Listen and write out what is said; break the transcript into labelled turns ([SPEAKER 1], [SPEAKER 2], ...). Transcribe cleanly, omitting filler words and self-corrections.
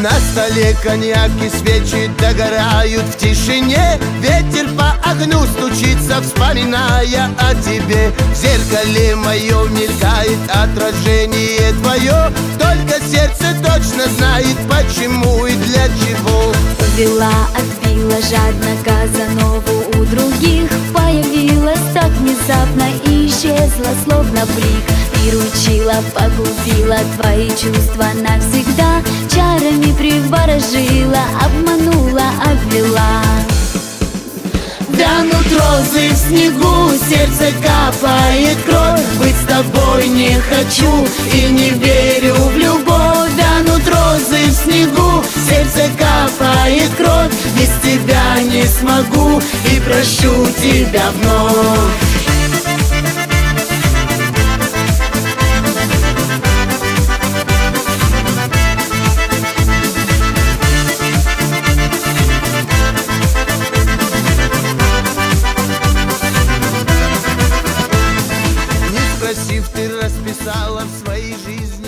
[SPEAKER 1] На столе коньяк и свечи догорают в тишине. Ветер по огню стучится, вспоминая о тебе. В зеркале моем мелькает отражение твое. Только сердце точно знает, почему и для чего.
[SPEAKER 2] Увела, отбила жадно Казанову у других. Появилась так внезапно и исчезла, словно блик. Приручила, погубила твои чувства навсегда. Чарами приворожила, обманула, обвела.
[SPEAKER 1] Вянут розы в снегу, сердце капает кровь. Быть с тобой не хочу и не верю в любовь. Вянут розы в снегу, сердце капает кровь. Без тебя не смогу и прощу тебя вновь. Ты расписала в своей жизни